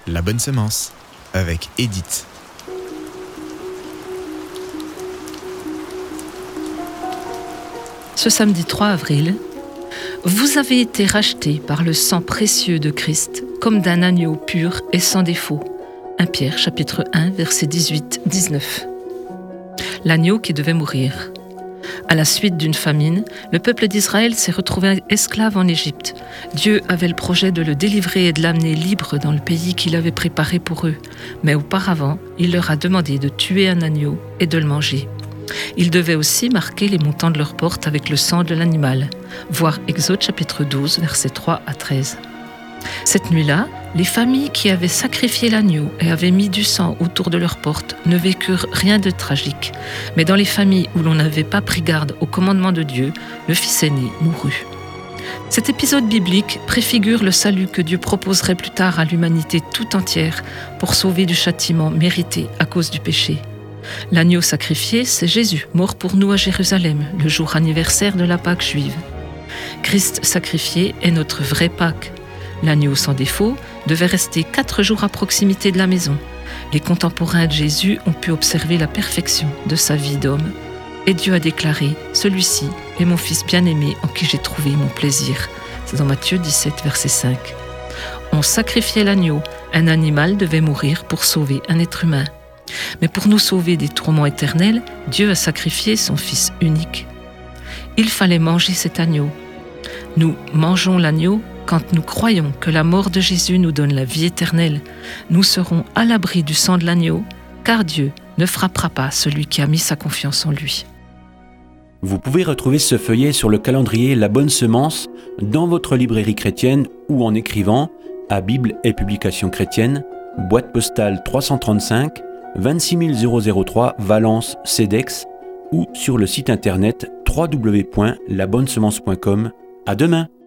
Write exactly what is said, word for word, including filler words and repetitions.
La bonne semence, avec Edith. Ce samedi trois avril, vous avez été rachetés par le sang précieux de Christ, comme d'un agneau pur et sans défaut. premier Pierre chapitre un, versets dix-huit à dix-neuf. L'agneau qui devait mourir. À la suite d'une famine, le peuple d'Israël s'est retrouvé esclave en Égypte. Dieu avait le projet de le délivrer et de l'amener libre dans le pays qu'il avait préparé pour eux. Mais auparavant, il leur a demandé de tuer un agneau et de le manger. Ils devaient aussi marquer les montants de leur porte avec le sang de l'animal. Voir Exode chapitre douze, versets trois à treize. Cette nuit-là, les familles qui avaient sacrifié l'agneau et avaient mis du sang autour de leurs portes ne vécurent rien de tragique. Mais dans les familles où l'on n'avait pas pris garde au commandement de Dieu, le fils aîné mourut. Cet épisode biblique préfigure le salut que Dieu proposerait plus tard à l'humanité tout entière pour sauver du châtiment mérité à cause du péché. L'agneau sacrifié, c'est Jésus, mort pour nous à Jérusalem, le jour anniversaire de la Pâque juive. Christ sacrifié est notre vraie Pâque. L'agneau sans défaut devait rester quatre jours à proximité de la maison. Les contemporains de Jésus ont pu observer la perfection de sa vie d'homme. Et Dieu a déclaré « Celui-ci est mon fils bien-aimé en qui j'ai trouvé mon plaisir ». C'est dans Matthieu dix-sept, verset cinq. On sacrifiait l'agneau. Un animal devait mourir pour sauver un être humain. Mais pour nous sauver des tourments éternels, Dieu a sacrifié son Fils unique. Il fallait manger cet agneau. Nous mangeons l'agneau quand nous croyons que la mort de Jésus nous donne la vie éternelle. Nous serons à l'abri du sang de l'agneau, car Dieu ne frappera pas celui qui a mis sa confiance en lui. Vous pouvez retrouver ce feuillet sur le calendrier La Bonne Semence dans votre librairie chrétienne ou en écrivant à Bible et Publications chrétiennes, boîte postale trois cent trente-cinq, vingt-six mille trois, Valence, Cedex, ou sur le site internet w w w point la bonne semence point com. À demain!